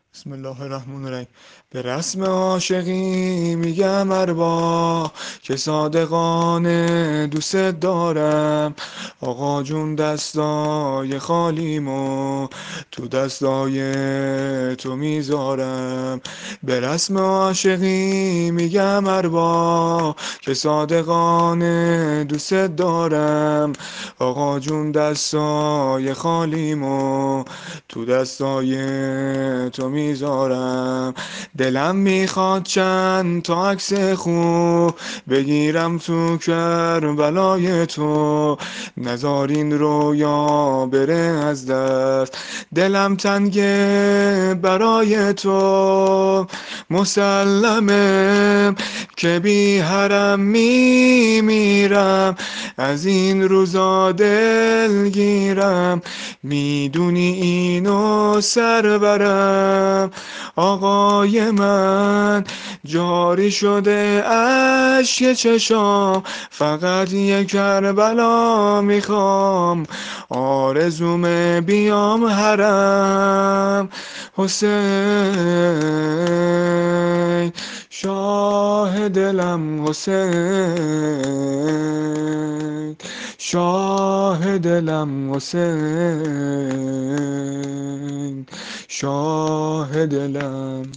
بسم الله الرحمن الرحیم. به رسم عاشقی میگم اربا که صادقانه دوست دارم. آقا جون دستای خالیمو تو دستای تو میذارم. به رسم عاشقی میگم اربا که صادقانه دوست دارم. آقا جون دستای خالیمو تو دستای تو میذارم. دلم میخواد چند تا عکس خوب بگیرم تو کربلای تو، نزارین رویا بره از دست. دلم تنگه برای تو، مسلمه که بی حرم میمیرم. از این روزا دلگیرم، میدونی اینو سرورم. آقای من جاری شده اشک چشام، فقط یک کربلا میخوام، آرزومه بیام حرم. حسین شاه دلم، حسین شاه دلم، حسین شاه دلم.